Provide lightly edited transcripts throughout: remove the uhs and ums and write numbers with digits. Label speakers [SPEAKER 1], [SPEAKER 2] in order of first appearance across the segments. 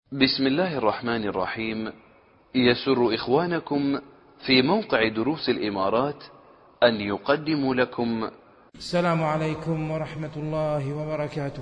[SPEAKER 1] بسم الله الرحمن الرحيم. يسر إخوانكم في موقع دروس الإمارات أن يقدموا لكم
[SPEAKER 2] السلام عليكم ورحمة الله وبركاته.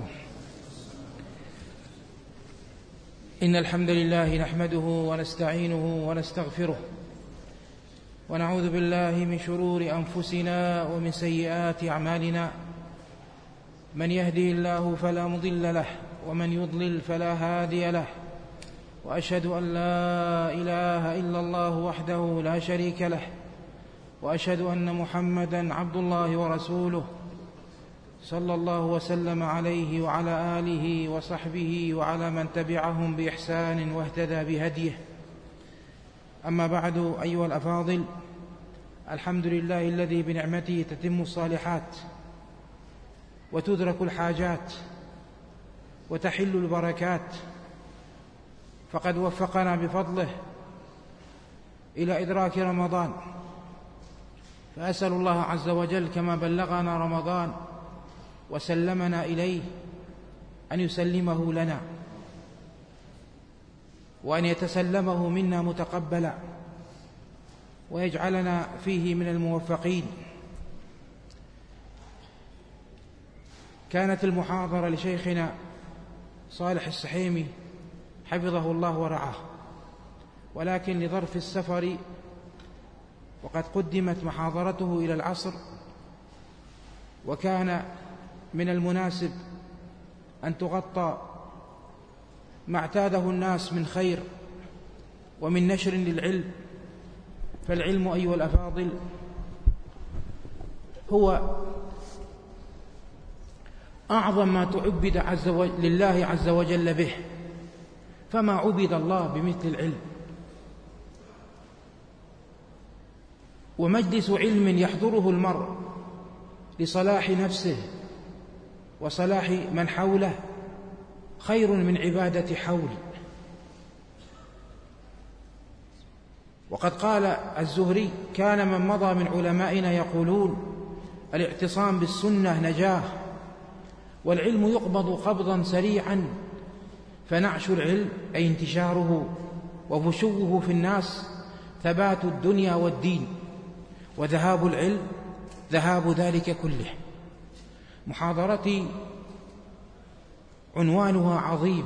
[SPEAKER 2] إن الحمد لله نحمده ونستعينه ونستغفره ونعوذ بالله من شرور أنفسنا ومن سيئات أعمالنا. من يهدي الله فلا مضل له ومن يضلل فلا هادي له، وأشهد أن لا إله إلا الله وحده لا شريك له، وأشهد أن محمدًا عبد الله ورسوله صلى الله وسلم عليه وعلى آله وصحبه وعلى من تبعهم بإحسان واهتدى بهديه. أما بعد، أيها الأفاضل، الحمد لله الذي بنعمته تتم الصالحات وتدرك الحاجات وتحل البركات، فقد وفقنا بفضله إلى إدراك رمضان، فأسأل الله عز وجل كما بلغنا رمضان وسلمنا إليه أن يسلمه لنا وأن يتسلمه منا متقبلا، ويجعلنا فيه من الموفقين. كانت المحاضرة لشيخنا صالح السحيمي حفظه الله ورعاه، ولكن لظرف السفر وقد قدمت محاضرته إلى العصر، وكان من المناسب أن تغطى ما اعتاده الناس من خير ومن نشر للعلم. فالعلم أيها الأفاضل هو أعظم ما تعبد لله عز وجل به، فما عبد الله بمثل العلم. ومجلس علم يحضره المرء لصلاح نفسه وصلاح من حوله خير من عبادة حول. وقد قال الزهري: كان من مضى من علمائنا يقولون الاعتصام بالسنة نجاه، والعلم يقبض قبضا سريعا، فنعش العلم أي انتشاره وفشوه في الناس ثبات الدنيا والدين، وذهاب العلم ذهاب ذلك كله. محاضرتي عنوانها عظيم،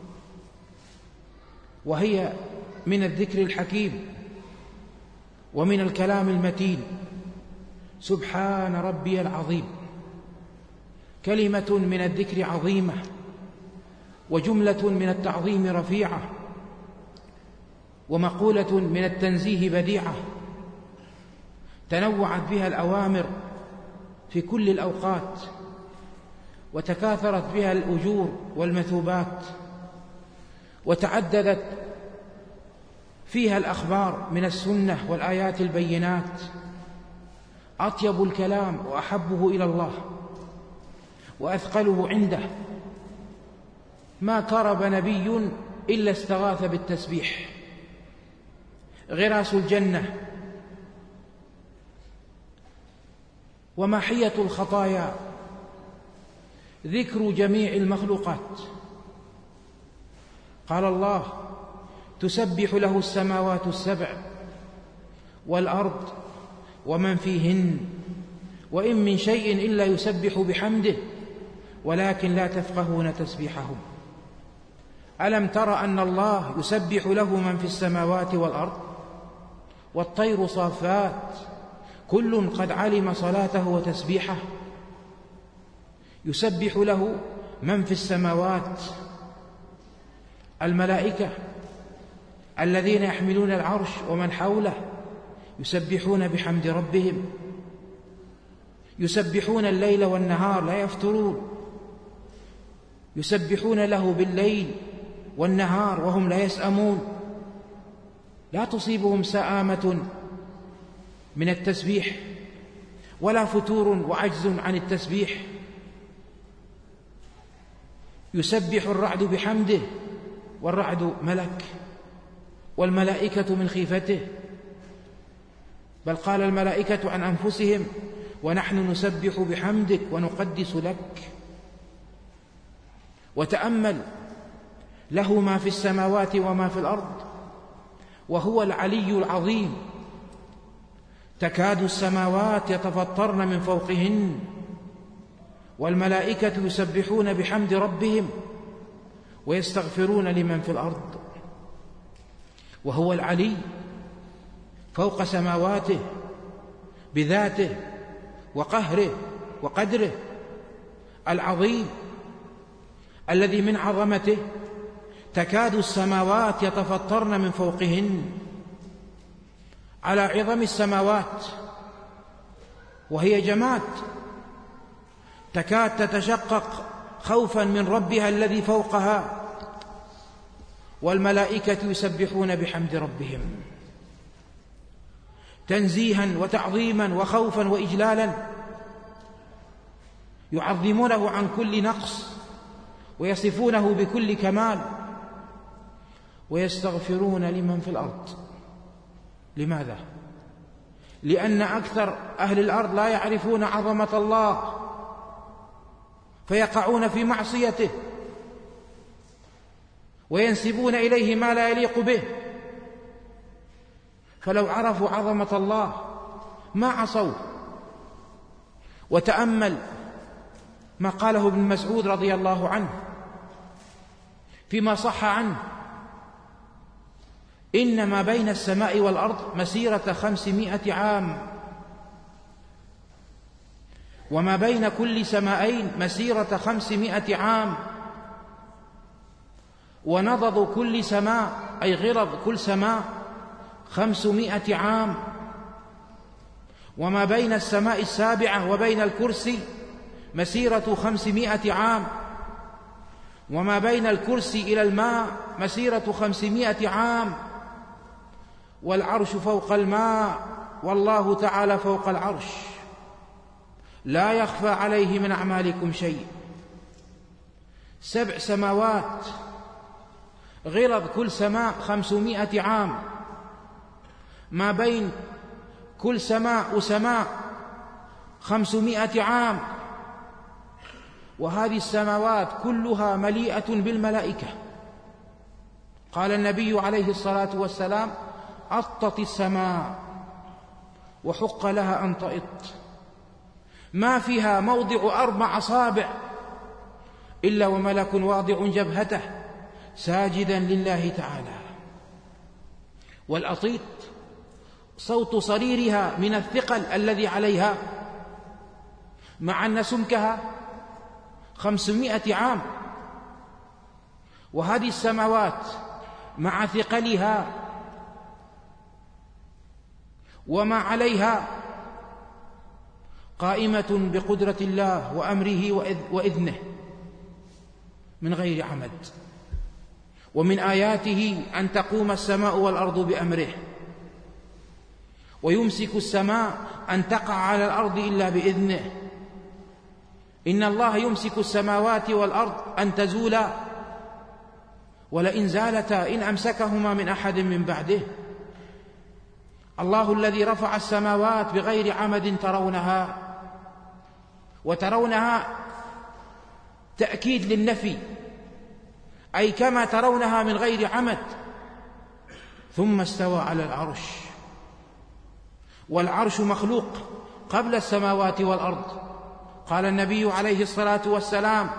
[SPEAKER 2] وهي من الذكر الحكيم ومن الكلام المتين: سبحان ربي العظيم. كلمة من الذكر عظيمة، وجملة من التعظيم رفيعة، ومقولة من التنزيه بديعة، تنوعت بها الأوامر في كل الأوقات، وتكاثرت بها الأجور والمثوبات، وتعددت فيها الأخبار من السنة والآيات البينات. أطيب الكلام وأحبه إلى الله وأثقله عنده ما كرب نبي إلا استغاث بالتسبيح. غراس الجنة ومحية الخطايا ذكر جميع المخلوقات. قال الله: تسبح له السماوات السبع والأرض ومن فيهن وإن من شيء إلا يسبح بحمده ولكن لا تفقهون تسبيحهم. ألم تر أن الله يسبح له من في السماوات والأرض والطير صافات كل قد علم صلاته وتسبيحه. يسبح له من في السماوات، الملائكة الذين يحملون العرش ومن حوله يسبحون بحمد ربهم، يسبحون الليل والنهار لا يفترون، يسبحون له بالليل والنهار وهم لا يسأمون، لا تصيبهم سآمة من التسبيح ولا فتور وعجز عن التسبيح. يسبح الرعد بحمده، والرعد ملك والملائكة من خيفته، بل قال الملائكة عن أنفسهم: ونحن نسبح بحمدك ونقدس لك. وتأمل له ما في السماوات وما في الأرض، وهو العلي العظيم. تكاد السماوات يتفطرن من فوقهن، والملائكة يسبحون بحمد ربهم ويستغفرون لمن في الأرض. وهو العلي فوق سماواته بذاته وقهره وقدره، العظيم الذي من عظمته تكاد السماوات يتفطرن من فوقهن. على عظم السماوات، وهي جماد تكاد تتشقق خوفا من ربها الذي فوقها، والملائكة يسبحون بحمد ربهم تنزيها وتعظيما وخوفا وإجلالا، يعظمونه عن كل نقص ويصفونه بكل كمال، ويستغفرون لمن في الأرض. لماذا؟ لأن أكثر أهل الأرض لا يعرفون عظمة الله، فيقعون في معصيته وينسبون إليه ما لا يليق به. فلو عرفوا عظمة الله ما عصوا. وتأمل ما قاله ابن مسعود رضي الله عنه فيما صح عنه: إن ما بين السماء والأرض مسيرة 500 عام، وما بين كل سماءين مسيرة 500 عام، ونضض كل سماء أي غرض كل سماء 500 عام، وما بين السماء السابعة وبين الكرسي مسيرة 500 عام، وما بين الكرسي إلى الماء مسيرة 500 عام، والعرش فوق الماء، والله تعالى فوق العرش، لا يخفى عليه من أعمالكم شيء. 7 سماوات غرض كل سماء 500 عام، ما بين كل سماء وسماء 500 عام، وهذه السماوات كلها مليئة بالملائكة. قال النبي عليه الصلاة والسلام: أطت السماء وحق لها أن تئط، ما فيها موضع 4 أصابع إلا وملك واضع جبهته ساجدا لله تعالى. والأطيط صوت صريرها من الثقل الذي عليها، مع أن سمكها 500 عام. وهذه السماوات مع ثقلها وما عليها قائمة بقدرة الله وأمره وإذنه من غير عمد. ومن آياته أن تقوم السماء والأرض بأمره، ويمسك السماء أن تقع على الأرض إلا بإذنه. إن الله يمسك السماوات والأرض أن تزولا، ولئن زالتا إن أمسكهما من أحد من بعده. الله الذي رفع السماوات بغير عمد ترونها، وترونها تأكيد للنفي، أي كما ترونها من غير عمد. ثم استوى على العرش، والعرش مخلوق قبل السماوات والأرض. قال النبي عليه الصلاة والسلام: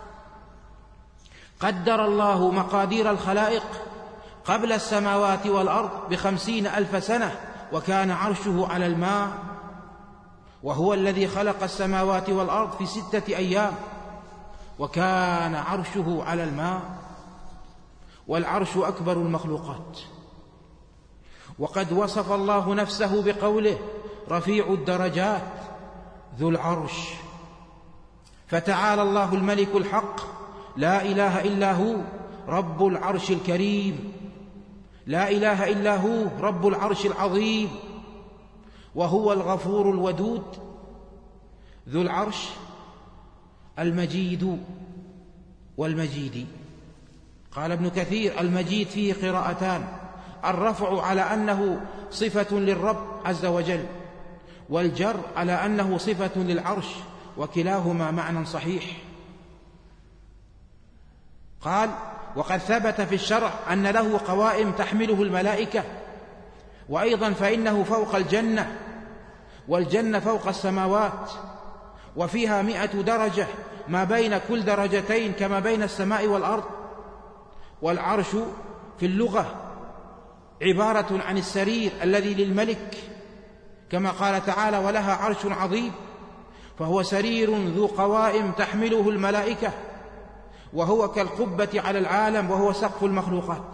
[SPEAKER 2] قدر الله مقادير الخلائق قبل السماوات والأرض 50,000 سنة، وكان عرشه على الماء. وهو الذي خلق السماوات والأرض في 6 أيام، وكان عرشه على الماء. والعرش أكبر المخلوقات. وقد وصف الله نفسه بقوله: رفيع الدرجات ذو العرش. فتعالى الله الملك الحق، لا إله إلا هو رب العرش الكريم، لا إله إلا هو رب العرش العظيم. وهو الغفور الودود ذو العرش المجيد والمجيد. قال ابن كثير: المجيد فيه قراءتان، الرفع على أنه صفة للرب عز وجل، والجر على أنه صفة للعرش، وكلاهما معنى صحيح. قال: وقد ثبت في الشرع أن له قوائم تحمله الملائكة، وأيضا فإنه فوق الجنة، والجنة فوق السماوات، وفيها 100 درجة ما بين كل درجتين كما بين السماء والأرض. والعرش في اللغة عبارة عن السرير الذي للملك، كما قال تعالى: ولها عرش عظيم، فهو سرير ذو قوائم تحمله الملائكة، وهو كالقبة على العالم، وهو سقف المخلوقات.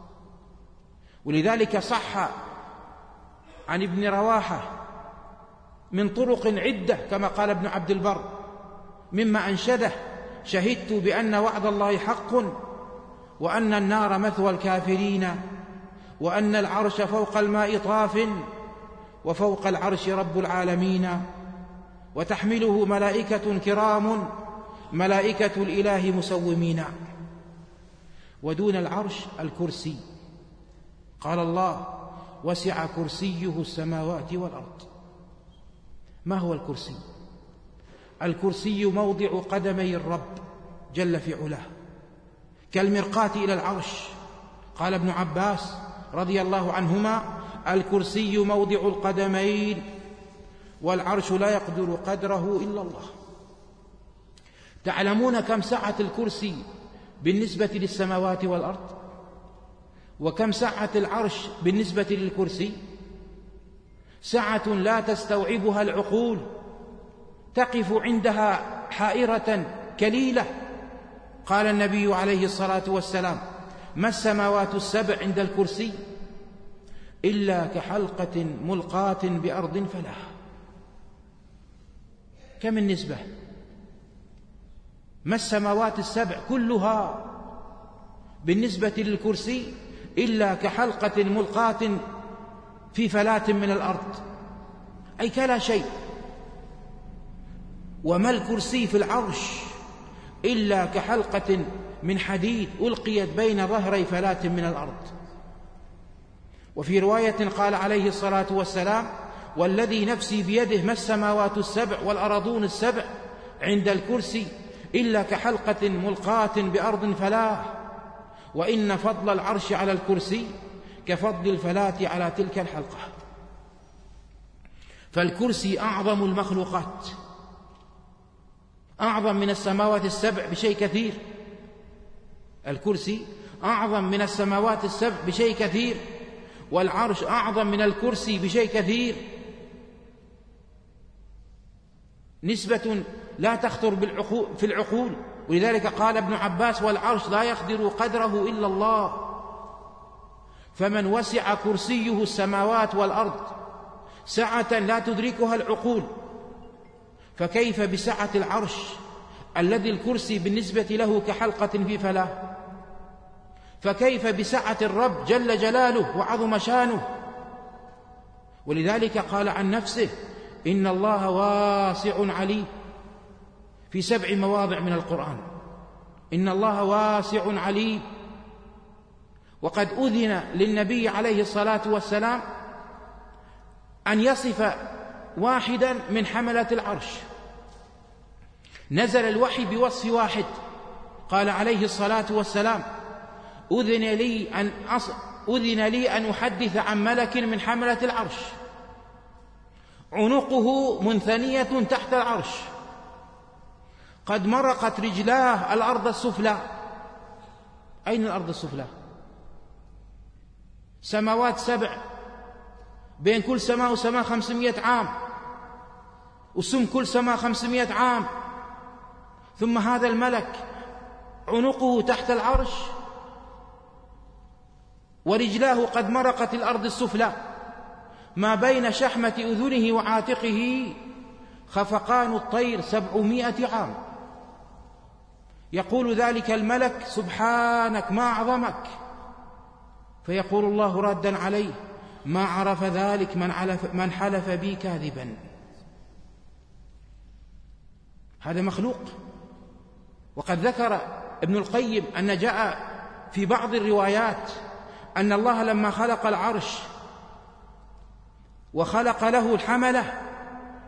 [SPEAKER 2] ولذلك صح عن ابن رواحة من طرق عدة كما قال ابن عبد البر مما أنشده: شهدت بأن وعد الله حق، وأن النار مثوى الكافرين، وأن العرش فوق الماء طاف، وفوق العرش رب العالمين، وتحمله ملائكة كرام ملائكة الإله مسومين. ودون العرش الكرسي، قال الله: وسع كرسيه السماوات والأرض. ما هو الكرسي؟ الكرسي موضع قدمي الرب جل في علاه، كالمرقاة إلى العرش. قال ابن عباس رضي الله عنهما: الكرسي موضع القدمين، والعرش لا يقدر قدره إلا الله. تعلمون كم سعة الكرسي بالنسبة للسماوات والأرض؟ وكم سعة العرش بالنسبة للكرسي؟ سعة لا تستوعبها العقول، تقف عندها حائرة كليلة. قال النبي عليه الصلاة والسلام: ما السماوات السبع عند الكرسي إلا كحلقة ملقاة بأرض فلاح. كم النسبة؟ ما السماوات السبع كلها بالنسبة للكرسي إلا كحلقة ملقاة في فلاة من الأرض، أي كلا شيء. وما الكرسي في العرش إلا كحلقة من حديد ألقيت بين ظهري فلاة من الأرض. وفي رواية قال عليه الصلاة والسلام: والذي نفسي بيده ما السماوات السبع والأرضون السبع عند الكرسي إلا كحلقة ملقاة بأرض فلاة، وإن فضل العرش على الكرسي كفضل الفلاة على تلك الحلقة. فالكرسي أعظم المخلوقات، أعظم من السماوات السبع بشيء كثير. الكرسي أعظم من السماوات السبع بشيء كثير، والعرش أعظم من الكرسي بشيء كثير. نسبة لا تخطر في العقول. ولذلك قال ابن عباس: والعرش لا يقدر قدره إلا الله. فمن وسع كرسيه السماوات والأرض سعة لا تدركها العقول، فكيف بسعة العرش الذي الكرسي بالنسبة له كحلقة في فلاة؟ فكيف بسعة الرب جل جلاله وعظم شانه؟ ولذلك قال عن نفسه: إن الله واسع عليم، في 7 مواضع من القرآن. إن الله واسع عليم. وقد أذن للنبي عليه الصلاة والسلام أن يصف واحدا من حملة العرش. نزل الوحي بوصف واحد، قال عليه الصلاة والسلام: أذن لي أن أحدث عن ملك من حملة العرش عنقه منثنية تحت العرش، قد مرقت رجلاه الأرض السفلى. أين الأرض السفلى؟ سماوات 7، بين كل سماء وسماء 500 عام، وسم كل سماء 500 عام. ثم هذا الملك عنقه تحت العرش، ورجلاه قد مرقت الأرض السفلى، ما بين شحمة أذنه وعاتقه خفقان الطير 700 عام. يقول ذلك الملك: سبحانك ما أعظمك. فيقول الله رادا عليه: ما عرف ذلك من حلف بي كاذبا. هذا مخلوق. وقد ذكر ابن القيم أن جاء في بعض الروايات أن الله لما خلق العرش وخلق له الحملة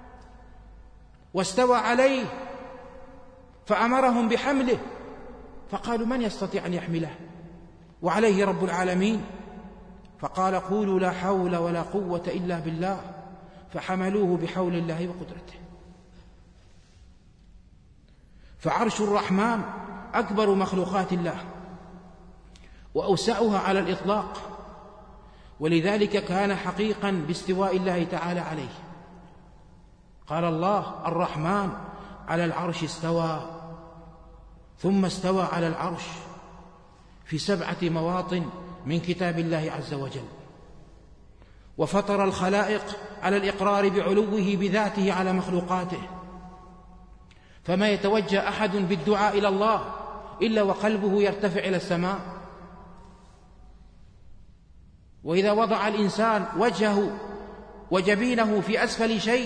[SPEAKER 2] واستوى عليه فأمرهم بحمله، فقالوا من يستطيع أن يحمله وعليه رب العالمين؟ فقال قولوا لا حول ولا قوة إلا بالله، فحملوه بحول الله وقدرته. فعرش الرحمن أكبر مخلوقات الله وأوسعها على الإطلاق، ولذلك كان حقيقا باستواء الله تعالى عليه. قال الله الرحمن على العرش استوى، ثم استوى على العرش في 7 مواطن من كتاب الله عز وجل. وفطر الخلائق على الإقرار بعلوه بذاته على مخلوقاته، فما يتوجه أحد بالدعاء إلى الله إلا وقلبه يرتفع إلى السماء. وإذا وضع الإنسان وجهه وجبينه في أسفل شيء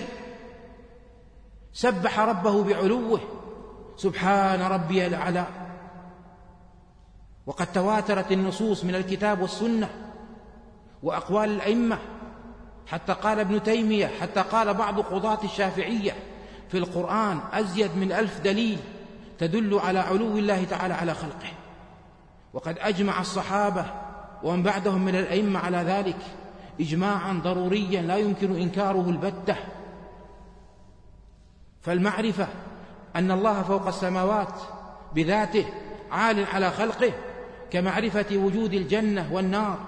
[SPEAKER 2] سبح ربه بعلوه، سبحان ربي الأعلى. وقد تواترت النصوص من الكتاب والسنة وأقوال الأئمة، حتى قال ابن تيمية، حتى قال بعض قضاة الشافعية في القرآن أزيد من 1000 دليل تدل على علو الله تعالى على خلقه. وقد أجمع الصحابة ومن بعدهم من الأئمة على ذلك إجماعا ضروريا لا يمكن إنكاره البتة. فالمعرفة أن الله فوق السماوات بذاته عال على خلقه كمعرفة وجود الجنة والنار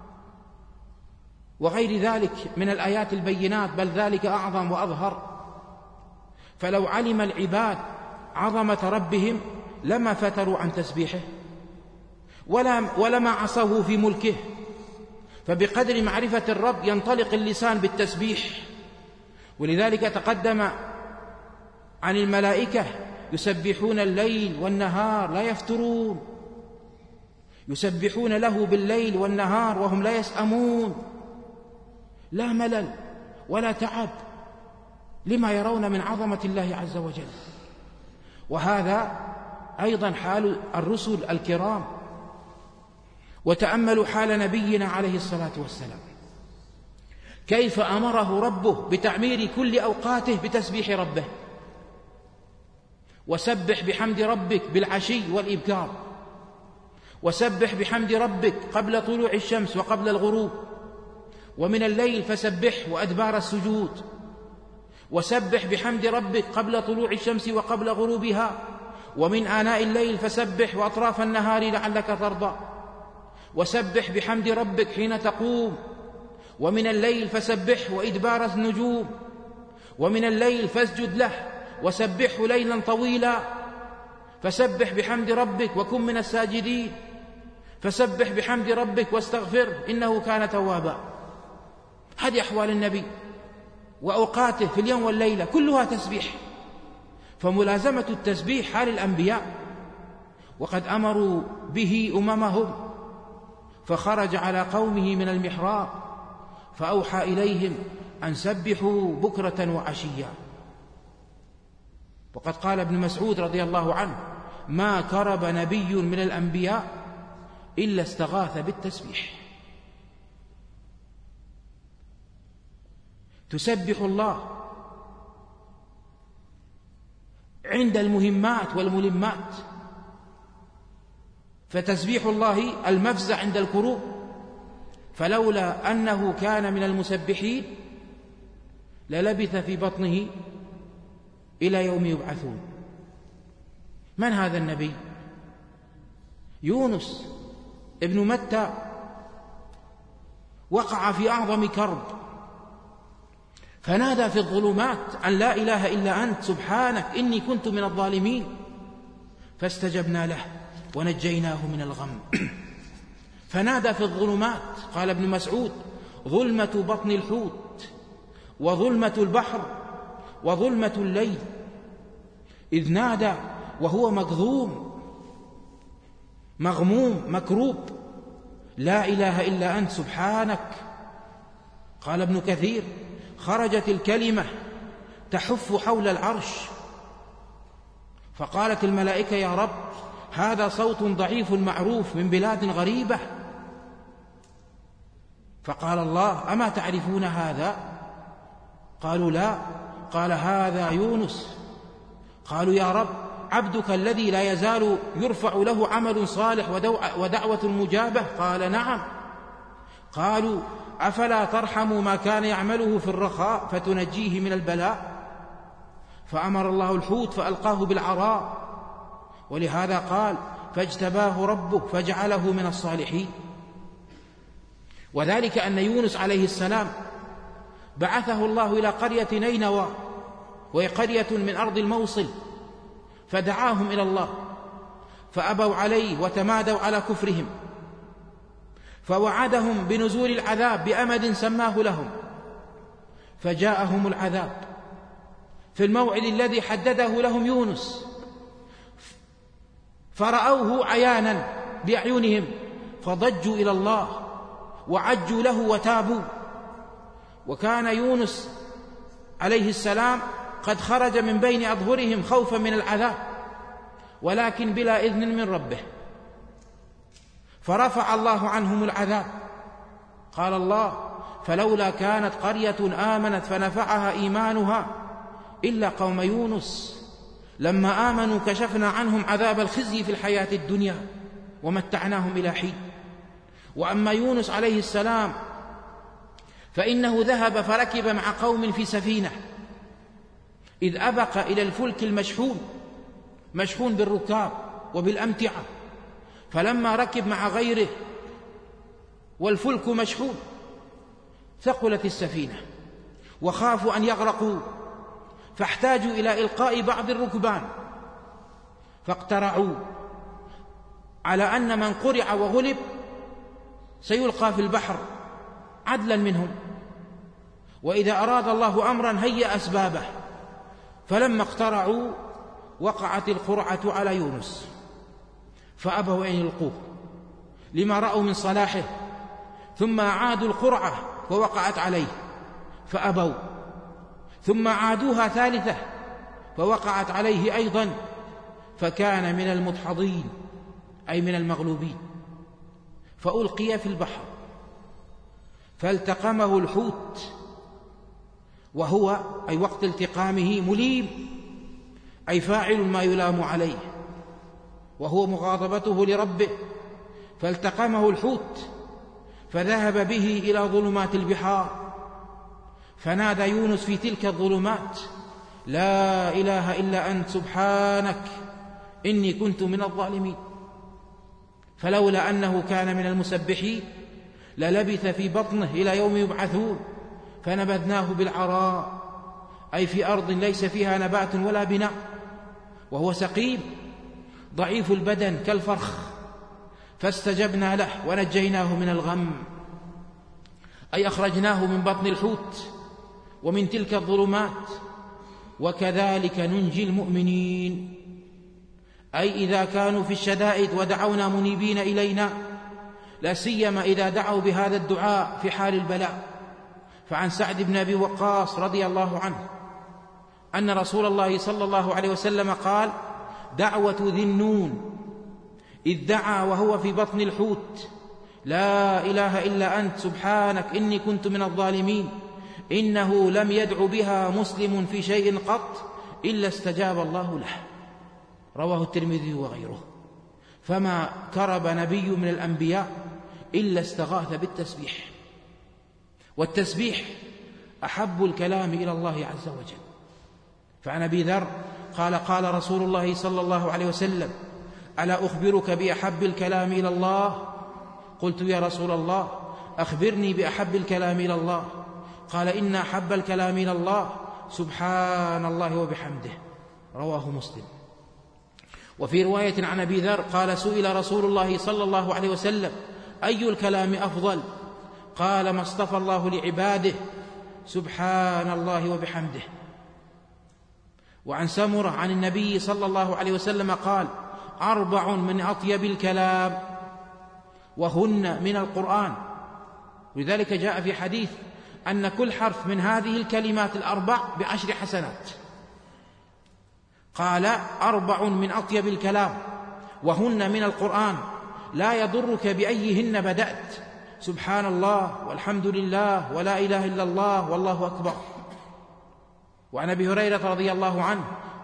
[SPEAKER 2] وغير ذلك من الآيات البينات، بل ذلك أعظم وأظهر. فلو علم العباد عظمة ربهم لما فتروا عن تسبيحه ولما عصوه في ملكه. فبقدر معرفة الرب ينطلق اللسان بالتسبيح. ولذلك تقدم عن الملائكة يسبحون الليل والنهار لا يفترون، يسبحون له بالليل والنهار وهم لا يسأمون، لا ملل ولا تعب، لما يرون من عظمة الله عز وجل. وهذا أيضا حال الرسل الكرام. وتأملوا حال نبينا عليه الصلاة والسلام، كيف أمره ربه بتعمير كل أوقاته بتسبيح ربه. وسبح بحمد ربك بالعشي والإبكار، وسبح بحمد ربك قبل طلوع الشمس وقبل الغروب، ومن الليل فسبح وأدبار السجود، وسبح بحمد ربك قبل طلوع الشمس وقبل غروبها، ومن آناء الليل فسبح وأطراف النهار لعلك ترضى، وسبح بحمد ربك حين تقوم، ومن الليل فسبح وإدبار النجوم، ومن الليل فاسجد له وسبحه ليلا طويلا، فسبح بحمد ربك وكن من الساجدين، فسبح بحمد ربك واستغفر إنه كان توابا. هذه أحوال النبي وأوقاته في اليوم والليلة كلها تسبيح. فملازمة التسبيح حال الأنبياء، وقد أمروا به أممهم، فخرج على قومه من المحراب فأوحى إليهم أن سبحوا بكرة وعشيا. وقد قال ابن مسعود رضي الله عنه: ما كرب نبي من الأنبياء إلا استغاث بالتسبيح. تسبح الله عند المهمات والملمات، فتسبيح الله المفزع عند الكروب، فلولا أنه كان من المسبحين للبث في بطنه إلى يوم يبعثون. من هذا النبي؟ يونس ابن متى، وقع في أعظم كرب فنادى في الظلمات أن لا إله إلا أنت سبحانك إني كنت من الظالمين، فاستجبنا له ونجيناه من الغم. فنادى في الظلمات، قال ابن مسعود: ظلمة بطن الحوت وظلمة البحر وظلمة الليل، إذ نادى وهو مكظوم مغموم مكروب: لا إله إلا أنت سبحانك. قال ابن كثير: خرجت الكلمة تحف حول العرش، فقالت الملائكة: يا رب، هذا صوت ضعيف معروف من بلاد غريبة. فقال الله: أما تعرفون هذا؟ قالوا لا. قال: هذا يونس. قالوا: يا رب، عبدك الذي لا يزال يرفع له عمل صالح ودعوة مجابة؟ قال نعم. قالوا أفلا ترحم ما كان يعمله في الرخاء فتنجيه من البلاء؟ فأمر الله الحوت فألقاه بالعراء، ولهذا قال فاجتباه ربه فجعله من الصالحين. وذلك أن يونس عليه السلام بعثه الله إلى قرية نينوى، وهي قرية من أرض الموصل، فدعاهم إلى الله فأبوا عليه وتمادوا على كفرهم، فوعدهم بنزول العذاب بأمد سماه لهم، فجاءهم العذاب في الموعد الذي حدده لهم يونس، فرأوه عيانا بأعينهم فضجوا إلى الله وعجوا له وتابوا. وكان يونس عليه السلام قد خرج من بين أظهرهم خوفا من العذاب، ولكن بلا إذن من ربه، فرفع الله عنهم العذاب. قال الله فلولا كانت قرية آمنت فنفعها إيمانها إلا قوم يونس لما آمنوا كشفنا عنهم عذاب الخزي في الحياة الدنيا ومتعناهم إلى حين. وأما يونس عليه السلام فإنه ذهب فركب مع قوم في سفينة، إذ أبق إلى الفلك مشحون بالركاب وبالأمتعة، فلما ركب مع غيره والفلك مشحون ثقلت السفينة وخافوا أن يغرقوا، فاحتاجوا إلى إلقاء بعض الركبان، فاقترعوا على أن من قرع وغلب سيلقى في البحر عدلا منهم، وإذا أراد الله أمرا هيأ أسبابه. فلما اقترعوا وقعت القرعة على يونس فأبوا أن يلقوه لما رأوا من صلاحه، ثم عادوا القرعة ووقعت عليه فأبوا، ثم عادوها ثالثة فوقعت عليه أيضا، فكان من المدحضين أي من المغلوبين، فألقي في البحر فالتقمه الحوت، وهو أي وقت التقامه مليم أي فاعل ما يلام عليه، وهو مغاضبته لربه، فالتقمه الحوت فذهب به إلى ظلمات البحار، فنادى يونس في تلك الظلمات لا إله إلا أنت سبحانك إني كنت من الظالمين. فلولا أنه كان من المسبحين للبث في بطنه إلى يوم يبعثون، فنبذناه بالعراء أي في أرض ليس فيها نبات ولا بناء، وهو سقيم ضعيف البدن كالفرخ، فاستجبنا له ونجيناه من الغم، أي أخرجناه من بطن الحوت ومن تلك الظلمات. وكذلك ننجي المؤمنين، أي إذا كانوا في الشدائد ودعونا منيبين إلينا، لا سيما إذا دعوا بهذا الدعاء في حال البلاء. فعن سعد بن أبي وقاص رضي الله عنه أن رسول الله صلى الله عليه وسلم قال دعوة ذي النون إذ دعا وهو في بطن الحوت لا إله إلا أنت سبحانك إني كنت من الظالمين، إنه لم يدع بها مسلم في شيء قط إلا استجاب الله له، رواه الترمذي وغيره. فما كرب نبي من الأنبياء إلا استغاث بالتسبيح، والتسبيح أحب الكلام إلى الله عز وجل. فعن أبي ذر قال قال رسول الله صلى الله عليه وسلم ألا أخبرك بأحب الكلام إلى الله؟ قلت يا رسول الله أخبرني بأحب الكلام إلى الله. قال إن أحب الكلام إلى الله سبحان الله وبحمده، رواه مسلم. وفي رواية عن أبي ذر قال سئل رسول الله صلى الله عليه وسلم أي الكلام أفضل؟ قال ما اصطفى الله لعباده سبحان الله وبحمده. وعن سمرة عن النبي صلى الله عليه وسلم قال 4 من أطيب الكلام وهن من القرآن. ولذلك جاء في حديث أن كل حرف من هذه الكلمات 4 ب10 حسنات. قال 4 من أطيب الكلام وهن من القرآن لا يضرك بأيهن بدأت، سبحان الله والحمد لله ولا إله إلا الله والله أكبر. وعن أبي هريرة رضي الله عنه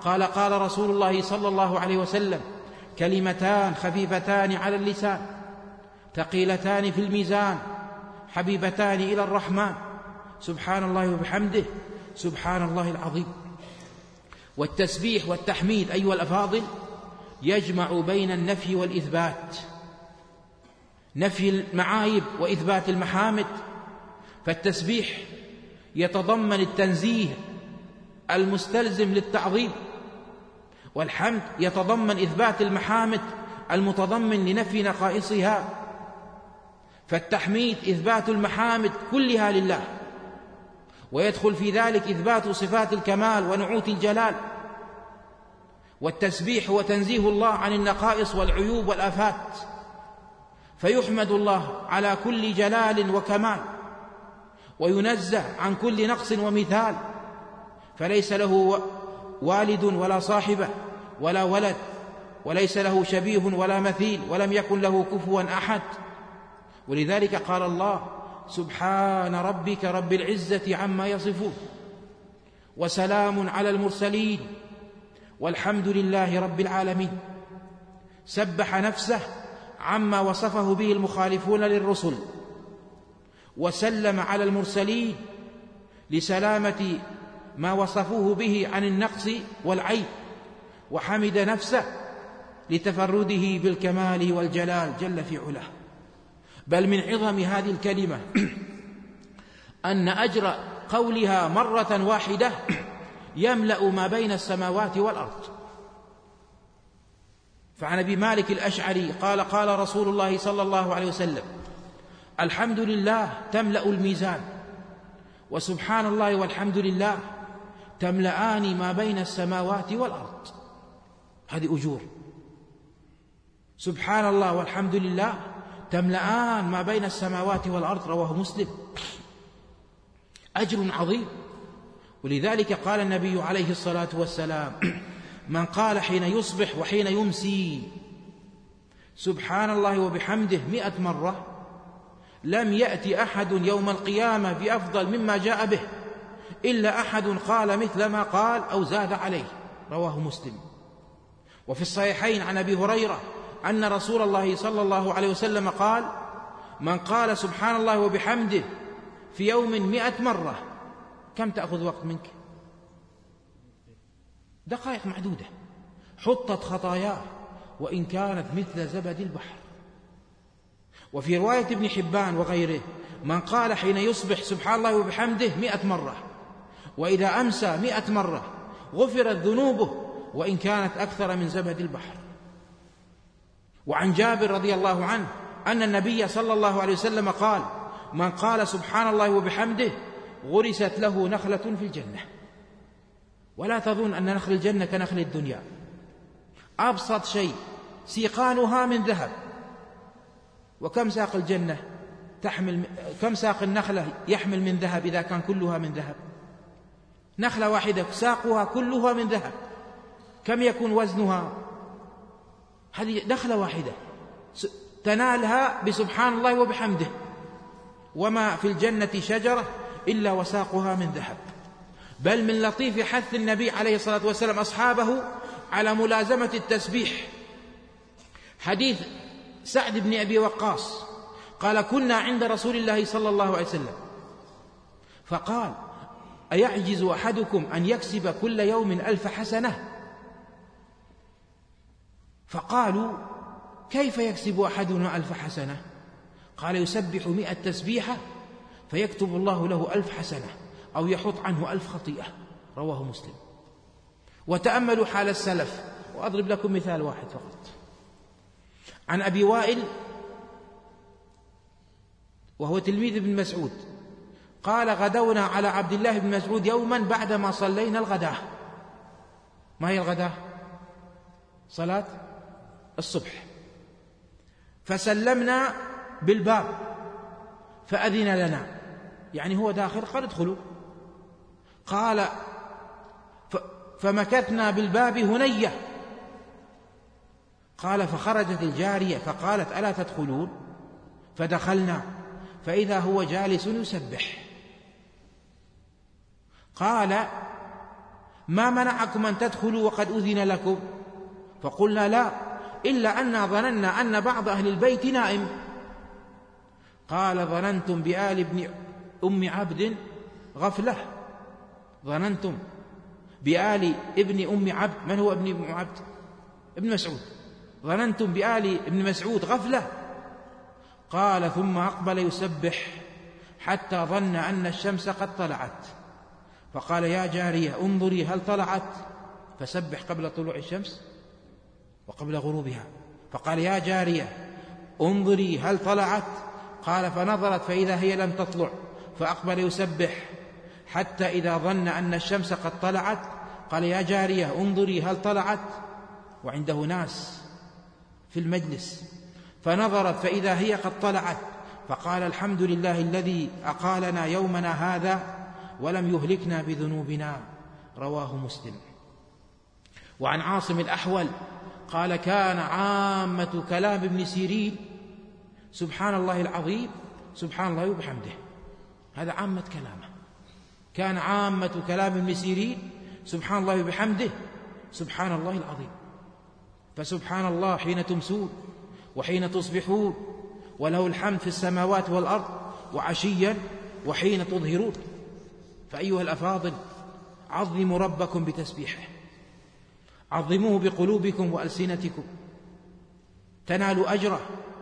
[SPEAKER 2] قال رسول الله صلى الله عليه وسلم: كلمتان خفيفتان على اللسان ثقيلتان في الميزان حبيبتان إلى الرحمن سبحان الله وبحمده سبحان الله العظيم. والتسبيح والتحميد أيها الأفاضل يجمع بين النفي والإثبات، نفي المعايب وإثبات المحامد. فالتسبيح يتضمن التنزيه المستلزم للتعظيم، والحمد يتضمن إثبات المحامد المتضمن لنفي نقائصها. فالتحميد إثبات المحامد كلها لله، ويدخل في ذلك إثبات صفات الكمال ونعوت الجلال. والتسبيح هو تنزيه الله عن النقائص والعيوب والآفات، فيحمد الله على كل جلال وكمال، وينزه عن كل نقص ومثال، فليس له والد ولا صاحبة ولا ولد، وليس له شبيه ولا مثيل، ولم يكن له كفوا أحد. ولذلك قال الله: سبحان ربك رب العزة عما يصفون وسلام على المرسلين والحمد لله رب العالمين. سبح نفسه عما وصفه به المخالفون للرسل، وسلم على المرسلين لسلامة ما وصفوه به عن النقص والعيب، وحمد نفسه لتفرده بالكمال والجلال جل في علاه. بل من عظم هذه الكلمة أن أجر قولها مرة واحدة يملأ ما بين السماوات والأرض. فعن أبي مالك الأشعري قال رسول الله صلى الله عليه وسلم: الحمد لله تملأ الميزان، وسبحان الله والحمد لله تملأان ما بين السماوات والأرض. هذه أجور. سبحان الله والحمد لله تملأان ما بين السماوات والأرض، رواه مسلم. أجر عظيم. ولذلك قال النبي عليه الصلاة والسلام: من قال حين يصبح وحين يمسي سبحان الله وبحمده 100 مرة لم يأتي أحد يوم القيامة بأفضل مما جاء به إلا أحد قال مثل ما قال أو زاد عليه، رواه مسلم. وفي الصحيحين عن أبي هريرة أن رسول الله صلى الله عليه وسلم قال: من قال سبحان الله وبحمده في يوم 100 مرة، كم تأخذ وقت منك؟ دقائق معدودة. حطت خطاياه وإن كانت مثل زبد البحر. وفي رواية ابن حبان وغيره: من قال حين يصبح سبحان الله وبحمده 100 مرة، وإذا أمسى 100 مرة غفرت ذنوبه وإن كانت أكثر من زبد البحر. وعن جابر رضي الله عنه أن النبي صلى الله عليه وسلم قال: من قال سبحان الله وبحمده غرست له نخلة في الجنة. ولا تظن أن نخل الجنة كنخل الدنيا، أبسط شيء سيقانها من ذهب. وكم ساق الجنة تحمل، كم ساق النخلة يحمل من ذهب إذا كان كلها من ذهب؟ نخلة واحدة ساقها كلها من ذهب، كم يكون وزنها؟ هذه نخلة واحدة تنالها بسبحان الله وبحمده. وما في الجنة شجرة إلا وساقها من ذهب. بل من لطيف حث النبي عليه الصلاة والسلام أصحابه على ملازمة التسبيح حديث سعد بن أبي وقاص قال: كنا عند رسول الله صلى الله عليه وسلم فقال: أيعجز أحدكم أن يكسب كل يوم 1000 حسنة؟ فقالوا: كيف يكسب أحدنا 1000 حسنة؟ قال: يسبح 100 تسبيحة فيكتب الله له 1000 حسنة أو يحط عنه 1000 خطيئة، رواه مسلم. وتأملوا حال السلف، وأضرب لكم مثال واحد فقط. عن أبي وائل وهو تلميذ ابن مسعود قال: غدونا على عبد الله بن مسعود يوما بعدما صلينا الغداة. ما هي الغداة؟ صلاة الصبح. فسلمنا بالباب فأذن لنا، يعني هو داخل قال: ادخلوا. قال: فمكثنا بالباب هنية. قال: فخرجت الجارية فقالت: ألا تدخلون؟ فدخلنا فإذا هو جالس يسبح. قال: ما منعكم أن تدخلوا وقد أذن لكم؟ فقلنا لا، إلا أننا ظننا أن بعض أهل البيت نائم. قال ظننتم بآل ابن أم عبد غفلة. ظننتم بآل ابن أم عبد. من هو ابن أم عبد؟ ابن مسعود. ظننتم بآل ابن مسعود غفلة. قال ثم أقبل يسبح حتى ظن أن الشمس قد طلعت، فقال يا جارية انظري هل طلعت، فسبح قبل طلوع الشمس وقبل غروبها. فقال يا جارية انظري هل طلعت، قال فنظرت فإذا هي لم تطلع، فأقبل يسبح حتى إذا ظن أن الشمس قد طلعت قال يا جارية انظري هل طلعت، وعنده ناس في المجلس، فنظرت فإذا هي قد طلعت، فقال الحمد لله الذي أقالنا يومنا هذا ولم يهلكنا بذنوبنا. رواه مسلم. وعن عاصم الأحول قال كان عامة كلام ابن سيرين سبحان الله العظيم سبحان الله وبحمده. هذا عامة كلامه. كان عامة كلام ابن سيرين سبحان الله وبحمده سبحان الله العظيم. فسبحان الله حين تمسون وحين تصبحون، وله الحمد في السماوات والأرض وعشيا وحين تظهرون. فأيها الأفاضل عظموا ربكم بتسبيحه، عظموه بقلوبكم وألسنتكم تنالوا أجره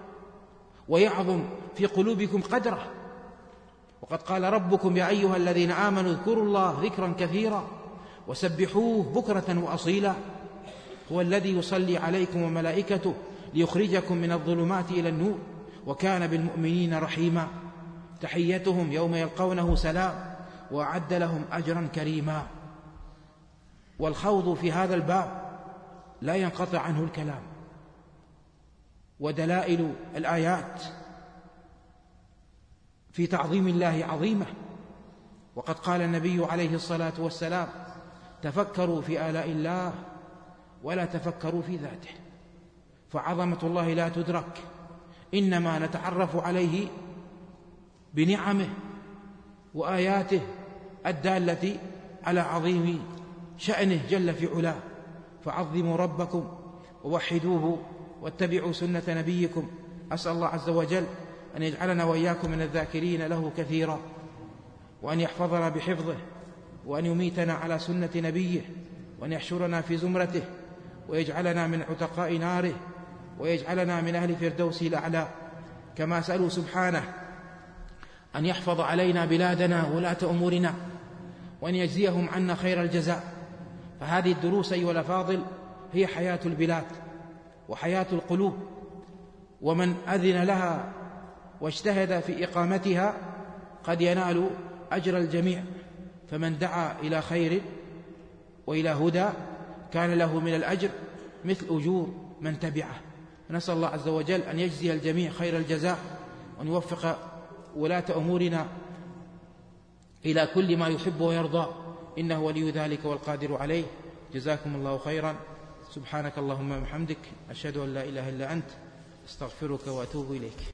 [SPEAKER 2] ويعظم في قلوبكم قدره. وقد قال ربكم يا أيها الذين آمنوا اذكروا الله ذكرا كثيرا وسبحوه بكرة وأصيلا. هو الذي يصلي عليكم وملائكته ليخرجكم من الظلمات إلى النور وكان بالمؤمنين رحيما. تحيتهم يوم يلقونه سلام وأعد لهم أجرا كريما. والخوض في هذا الباب لا ينقطع عنه الكلام، ودلائل الآيات في تعظيم الله عظيمة. وقد قال النبي عليه الصلاة والسلام تفكروا في آلاء الله ولا تفكروا في ذاته، فعظمة الله لا تدرك، إنما نتعرف عليه بنعمه وآياته الدالة على عظيم شأنه جل في علاه. فعظموا ربكم ووحدوه واتبعوا سنة نبيكم. أسأل الله عز وجل أن يجعلنا وإياكم من الذاكرين له كثيرا، وأن يحفظنا بحفظه، وأن يميتنا على سنة نبيه، وأن يحشرنا في زمرته، ويجعلنا من عتقاء ناره، ويجعلنا من أهل فردوس الأعلى. كما أسأله سبحانه أن يحفظ علينا بلادنا ولاة أمورنا، وأن يجزيهم عنا خير الجزاء. فهذه الدروس أيها الأفاضل هي حياة البلاد وحياة القلوب، ومن أذن لها واجتهد في إقامتها قد ينال أجر الجميع. فمن دعا إلى خير وإلى هدى كان له من الأجر مثل أجور من تبعه. نسأل الله عز وجل أن يجزي الجميع خير الجزاء، وأن يوفق ولاة أمورنا إلى كل ما يحب ويرضى، إنه ولي ذلك والقادر عليه. جزاكم الله خيرا. سبحانك اللهم وبحمدك، أشهد أن لا إله إلا أنت، أستغفرك وأتوب إليك.